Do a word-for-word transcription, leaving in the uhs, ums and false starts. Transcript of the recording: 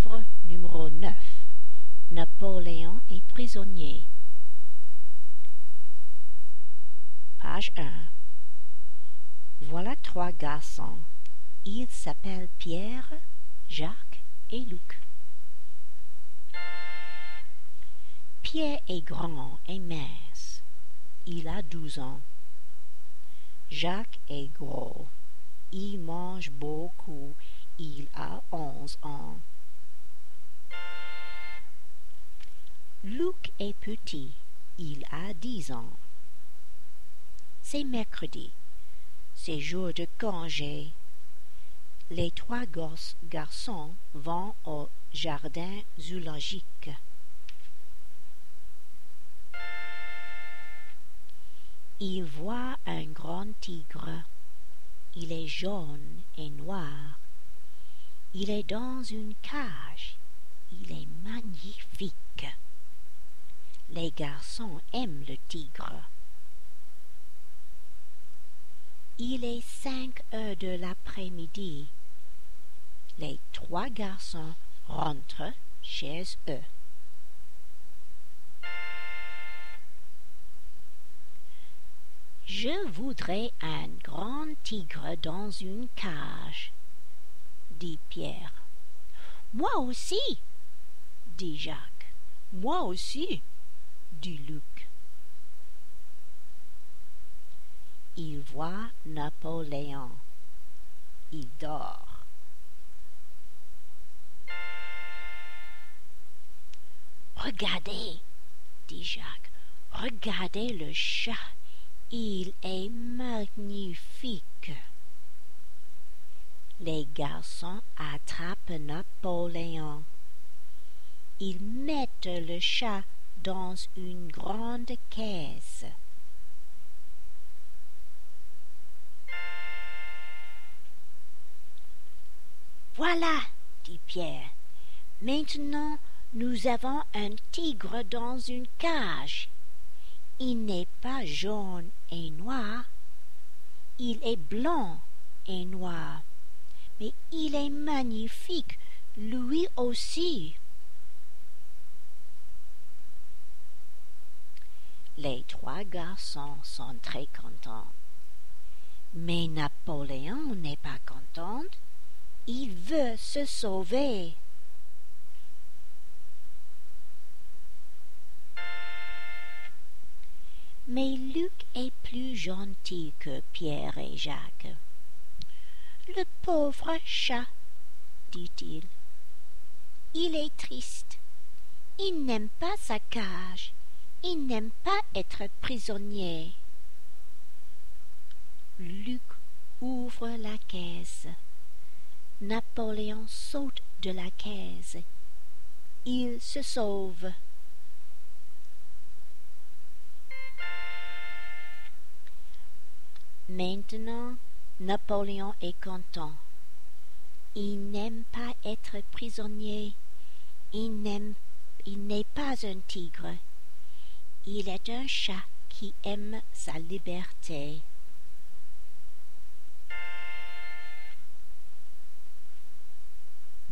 Livre numéro neuf. Napoléon est prisonnier. Page un. Voilà trois garçons. Ils s'appellent Pierre, Jacques et Luc. Pierre est grand et mince. Il a douze ans. Jacques est gros. Il mange beaucoup. Il a onze ans. Luc est petit. Il a dix ans. C'est mercredi. C'est jour de congé. Les trois garçons vont au jardin zoologique. Ils voient un grand tigre. Il est jaune et noir. Il est dans une cage. Il est magnifique. Les garçons aiment le tigre. Il est cinq heures de l'après-midi. Les trois garçons rentrent chez eux. Je voudrais un grand tigre dans une cage, dit Pierre. Moi aussi, dit Jacques. Moi aussi, dit Luc. Il voit Napoléon. Il dort. Regardez, dit Jacques. Regardez le chat. Il est magnifique. Les garçons attrapent Napoléon. Ils mettent le chat dans une grande caisse. Voilà, dit Pierre. Maintenant, nous avons un tigre dans une cage. Il n'est pas jaune et noir. Il est blanc et noir. Mais il est magnifique, lui aussi. Les trois garçons sont très contents. Mais Napoléon n'est pas content. Il veut se sauver. Mais Luc est plus gentil que Pierre et Jacques. Le pauvre chat, dit-il. Il est triste. Il n'aime pas sa cage. Il n'aime pas être prisonnier. Luc ouvre la caisse. Napoléon saute de la caisse. Il se sauve. Maintenant, Napoléon est content. Il n'aime pas être prisonnier. Il n'aime, il n'est pas un tigre. Il est un chat qui aime sa liberté.